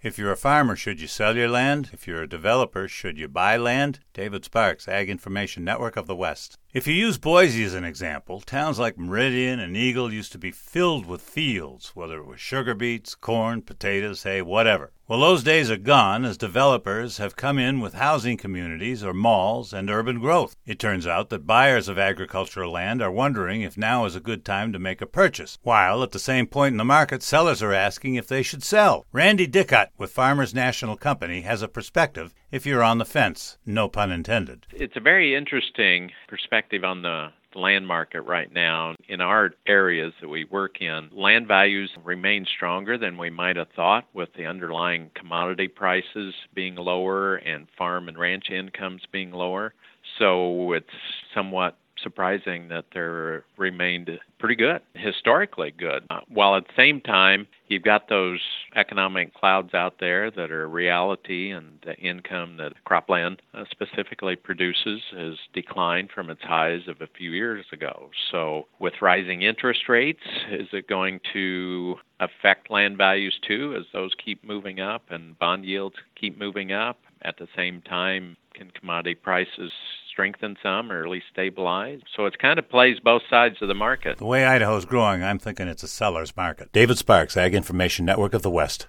If you're a farmer, should you sell your land? If you're a developer, should you buy land? David Sparks, Ag Information Network of the West. If you use Boise as an example, towns like Meridian and Eagle used to be filled with fields, whether it was sugar beets, corn, potatoes, hay, whatever. Well, those days are gone as developers have come in with housing communities or malls and urban growth. It turns out that buyers of agricultural land are wondering if now is a good time to make a purchase, while at the same point in the market, sellers are asking if they should sell. Randy Dickutt with Farmers National Company has a perspective if you're on the fence, no pun intended. It's a very interesting perspective on the land market right now. In our areas that we work in, land values remain stronger than we might have thought, with the underlying commodity prices being lower and farm and ranch incomes being lower. So it's somewhat surprising that they remained pretty good, historically good. While at the same time, you've got those economic clouds out there that are reality, and the income that cropland specifically produces has declined from its highs of a few years ago. So with rising interest rates, is it going to affect land values too as those keep moving up and bond yields keep moving up? At the same time, can commodity prices strengthen some or at least stabilize? So it kind of plays both sides of the market. The way Idaho's growing, I'm thinking it's a seller's market. David Sparks, Ag Information Network of the West.